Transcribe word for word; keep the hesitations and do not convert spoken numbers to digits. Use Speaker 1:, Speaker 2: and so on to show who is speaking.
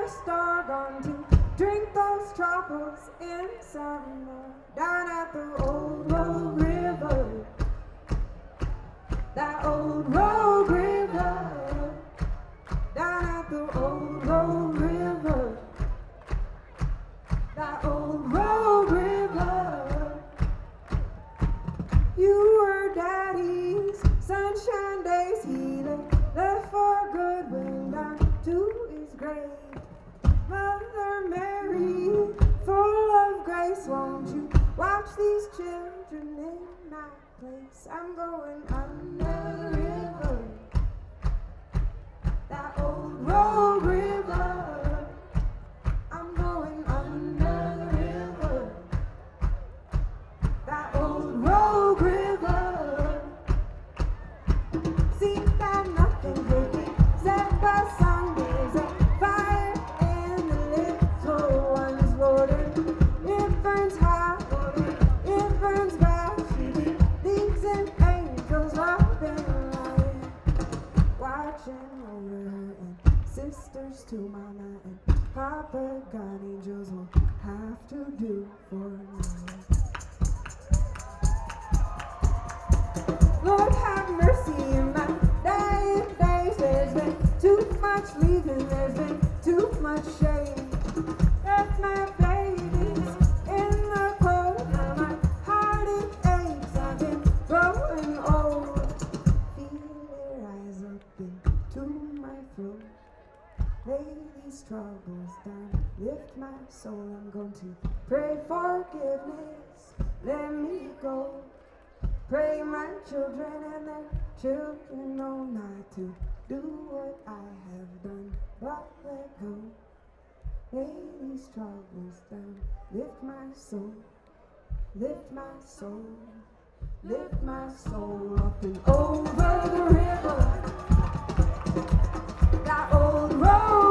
Speaker 1: first dog on to drink those troubles in summer down at the old Rogue River. That old Rogue River. Down at the old Rogue River. That old Rogue River. You were Daddy's sunshine days. He left, left for good, went down to his grave. Mother Mary, full of grace, won't you watch these children in my place? I'm going under the river. That old Rogue River. I'm going under the river. That old Rogue River. See that nothing could be said but Sundays and fire in the little one's water. It burns hot, it burns bad. She leaves and angels up in line, watching over her and sisters to mama and Papa. God, angels will have to do for me. Lord have mercy in my dying days. There's been too much leaving, there's been too much shame. Left my babies in the cold, now my heart it aches. I've been growing old. Feel it rise up into my throat. Lay these troubles down, lift my soul. I'm going to pray forgiveness, let me go. Pray my children and their children know not to do what I have done, but let go. Lay these troubles down, lift my soul, lift my soul, lift my soul up and over the river. That old road.